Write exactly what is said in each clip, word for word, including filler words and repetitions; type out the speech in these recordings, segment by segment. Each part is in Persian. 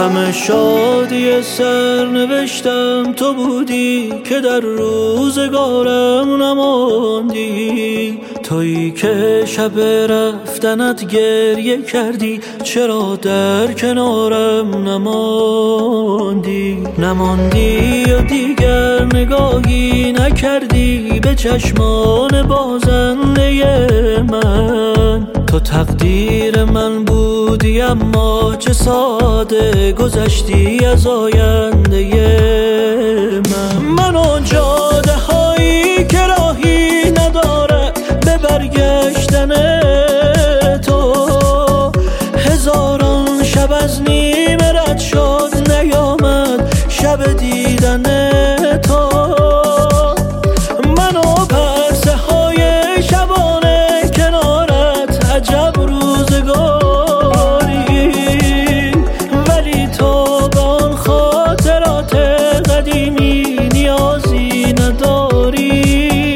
همه شادی سرنوشتم تو بودی که در روزگارم نماندی. تویی که شب رفتنت گریه کردی، چرا در کنارم نماندی؟ نماندی و دیگر نگاهی نکردی به چشمان بازنده من. تو تقدیر من بودی اما چه ساده گذشتی از آینده من. من اون جاده هایی که راهی نداره به برگشتن تو، هزاران شب از نیمه رد شد نیامد شب دیدن تو. من و پرسه های شبانه کنارت عجب روزگاری، ولی تو به آن خاطرات قدیمی نیازی نداری.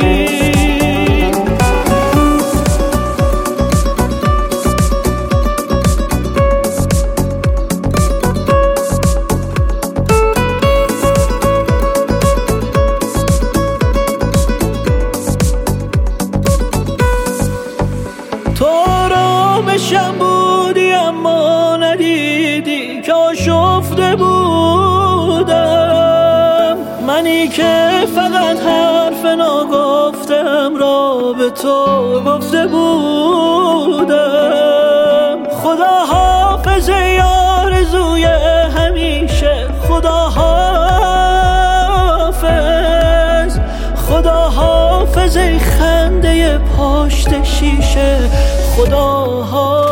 تو آرامشم بودی اما ندیدی که آشفته بودم. منی که فقط حرف ناگفتم را به تو گفته بودم. خدا حافظ آرزوی همیشه، خدا حافظ، خدا حافظ ای خنده پشت شیشه، خدا حافظ.